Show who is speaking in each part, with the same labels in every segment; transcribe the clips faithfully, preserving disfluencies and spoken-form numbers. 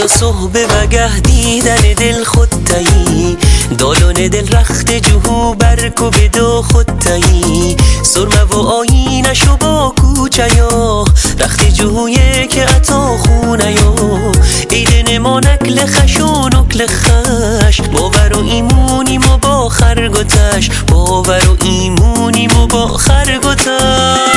Speaker 1: و صحبه وگه دیدن دل خودتایی، دالان دل رخت جهو برکو بدو خودتایی، سرمه و آینشو با کوچه یا رخت جهویه که عطا خونه یا ایدن ما نکل خش و نکل خش، باور و ایمونیم و با خرگوتش، باور و ایمونیم و با خرگوتش.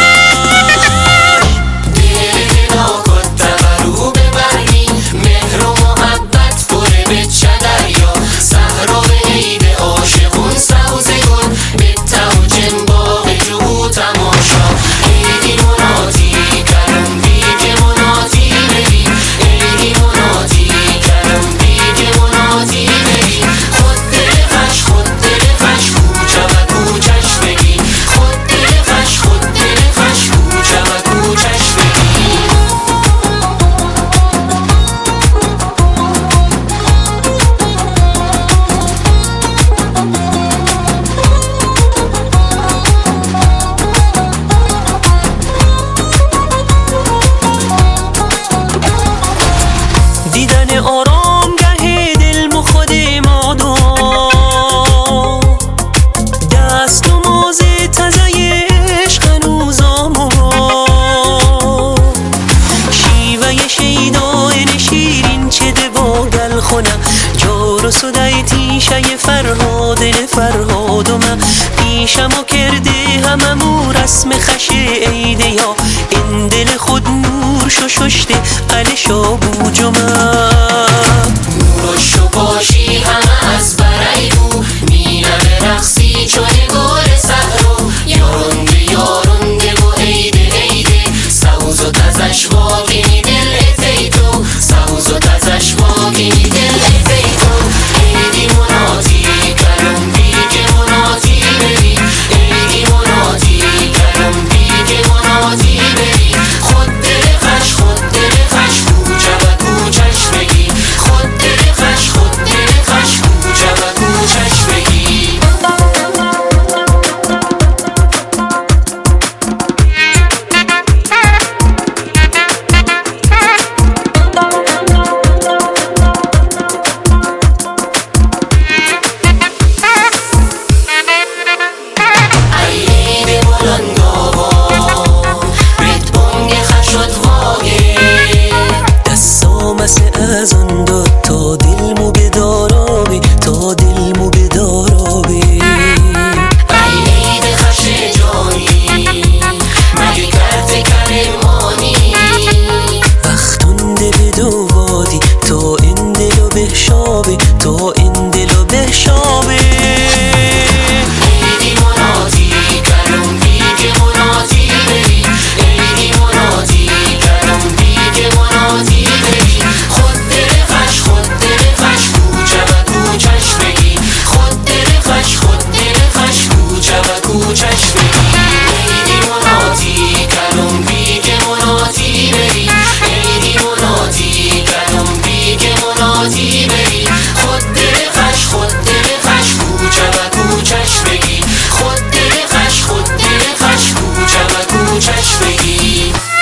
Speaker 1: جور و سودای تیشه فرهاد فرهاد و من پیشم و کرده هممو رسم خش عیده یا این دل خود نور شو ششته قلشا بوج و من
Speaker 2: نورشو باشی همه از برای بو میرم رقصی چون گل سهرو یارونده یارونده و عیده عیده سوز و تزش واقعی دل اتیتو سوز و تزش واقعی دل اتیتو ایدی مناتی کلم بیگ مناتی بری ایدی مناتی کلم بیگ مناتی بری خود دل خش خود دل خش کوچه و کوچش بگی خود دل خش خود دل خش کوچه و کوچش بگی
Speaker 1: از آن داد تا دلمو بدارابی تا دلمو بدارابی
Speaker 2: ای عید خش جانی مگه کرده کرمانی
Speaker 1: وقتونده بدو وادی تا این دلو بهشابی تا این دلو بهشابی
Speaker 2: ایدی مناتی کلم بیگ مناتی بری ایدی مناتی کلم بیگ مناتی بری خود دل خش خود دل خش کوچه و کوچش بگی خود دل خش خود دل خش کوچه و کوچش بگی ایدی مناتی کلم بیگ مناتی بری ایدی مناتی کلم بیگ مناتی بری خود دل خش خود دل خش کوچه و کوچش بگی خود دل خش خود دل خش کوچه و کوچش بگی